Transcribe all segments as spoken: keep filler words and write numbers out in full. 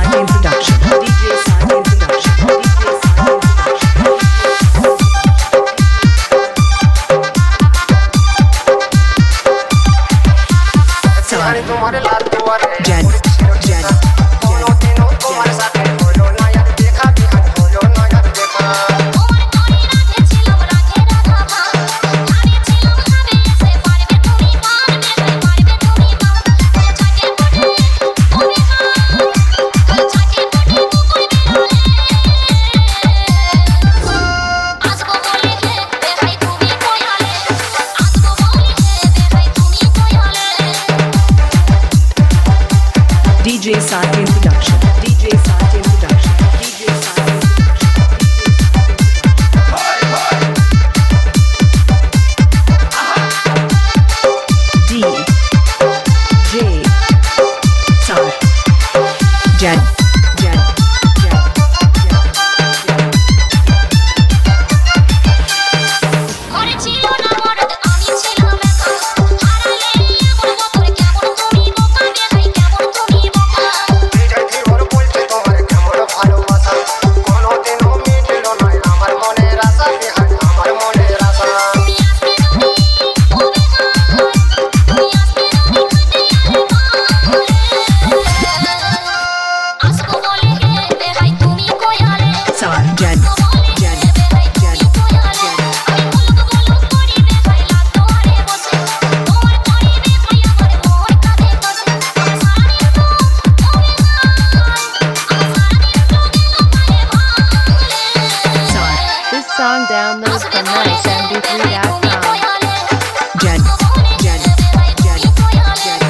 Sartin Production. D J Sartin Production. D J Sartin Production. Jen. Jen. D J Sartin Production. D J Sartin Production. D J Sartin Production. D J Sar Jen. Jen. Jen. Jen. Jen. Jen. This song downloads from nice M B three dot com. Jen. Jen. Jen. Jen.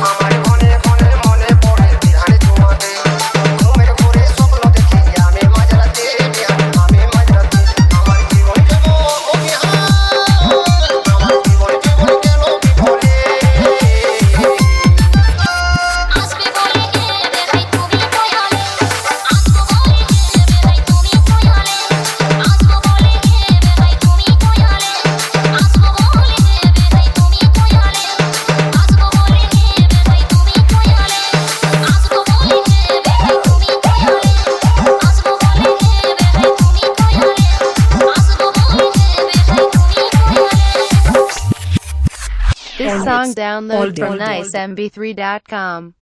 This song downloads All from day. nice M B three dot com.